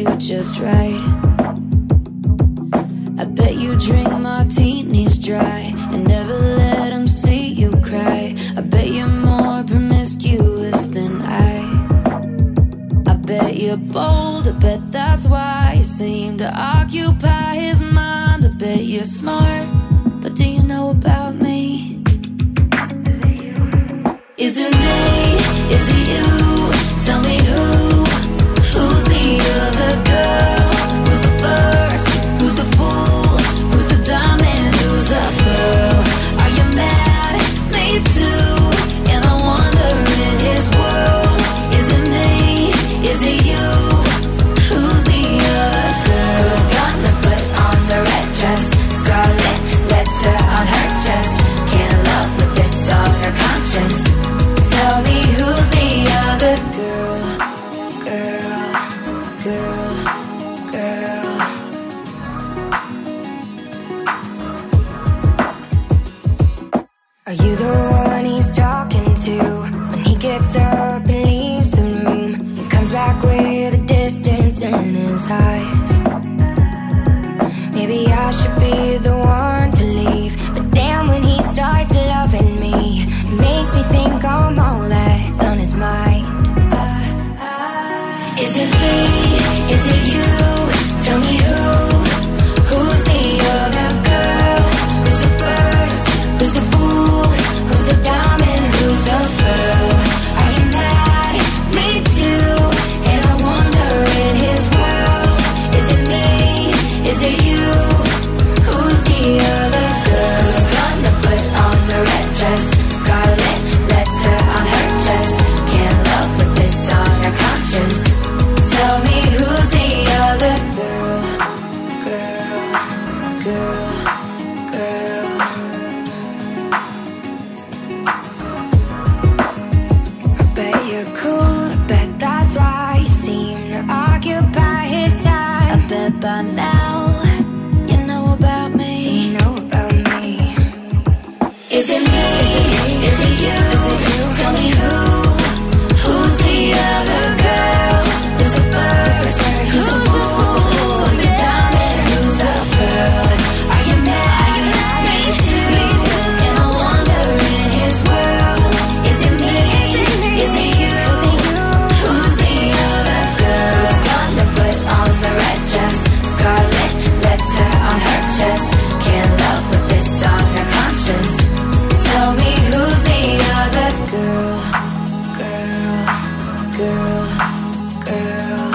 you just right. I bet you drink martinis dry and never let them see you cry. I bet you're more promiscuous than I bet you're bold, I bet that's why you seem to occupy his mind. I bet you're smart, but do you know about me? Is it me? Is it you? Tell me who's the other girl? Who's the first? Who's the fool? Who's the diamond? Who's the pearl? Are you mad? Me too. And I wonder in his world, is it me? Is it you? Who's the other girl? Who's gonna put on the red dress? Scarlet letter on her chest. Can't love with this on her conscience. Tell me who's the other girl? Girl, girl, girl. Are you the one he's talking to when he gets up and leaves the room and comes back with a distance in his eyes? Maybe I should be the one to leave, but damn, when he starts loving me, it makes me think I'm all that's on his mind. Is it me? Is it you? Tell me who's the other girl? Who's the first? Who's the fool? Who's the diamond? Who's the pearl? Are you mad? Me too. And I wonder in his world, is it me? Is it you? Who's the other girl? Who's gonna put on the red dress? Scarlet letter on her chest. Can't love with this on her conscience. Tell me who's the other girl? Girl, girl, girl. I bet you're cool, I bet that's why you seem to occupy his time. I bet by now you know about me. You know about me. Is it me? Is it you? Tell me who's the other girl? Who's the first? Who's the fool? Who's the diamond? Who's the pearl? Are you mad? Me too. And I wonder in his world, is it me? Is it you? Who's the other girl? Who's gonna put on the red dress? Scarlet letter on her chest. Can't love with this on her conscience. Tell me who's the other girl? Girl, girl, girl.